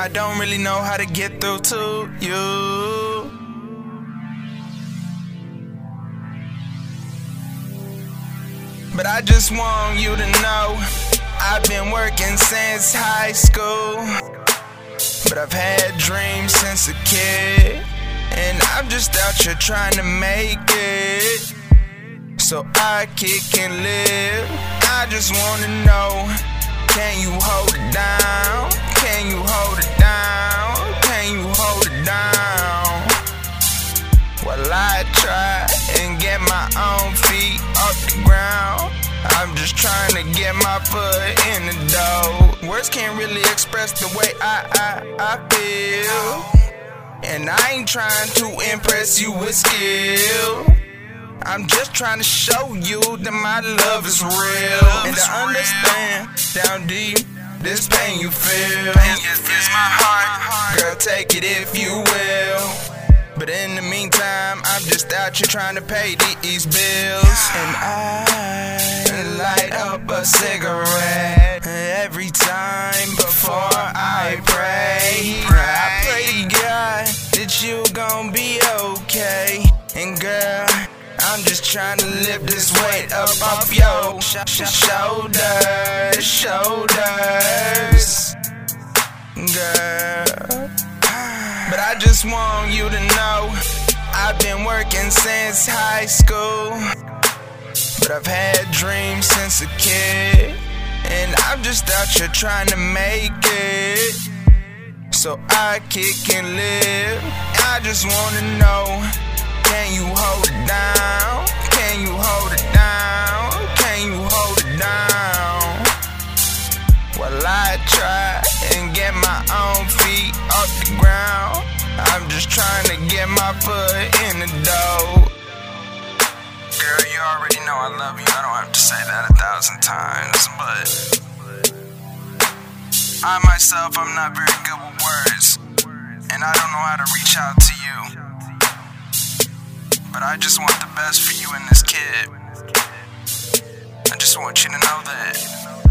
I don't really know how to get through to you. But I just want you to know I've been working since high school, but I've had dreams since a kid, and I'm just out here trying to make it so I can live. I just wanna know, can you hold it down? Can you hold it down? Can you hold it down? While I try and get my own feet off the ground, I'm just trying to get my foot in the door. Words can't really express the way I feel, and I ain't trying to impress you with skill. I'm just trying to show you that my love is real, and to understand down deep this pain you feel. It's my heart, girl, take it if you will. But in the meantime, I'm just out here trying to pay these bills, and I light up a cigarette every time before I pray. I pray to God that you gon' be okay, and girl, I'm just trying to lift this weight up off your shoulders, girl. But I just want you to know I've been working since high school, but I've had dreams since a kid, and I'm just out here trying to make it so I can live. I just wanna know, can you hold it down? Can you hold it down? Can you hold it down? While I try and get my own feet off the ground, I'm just trying to get my foot in the door. Girl, you already know I love you, I don't have to say that 1,000 times, but I myself, I'm not very good with words, and I don't know how to reach out to you. But I just want the best for you and this kid. I just want you to know that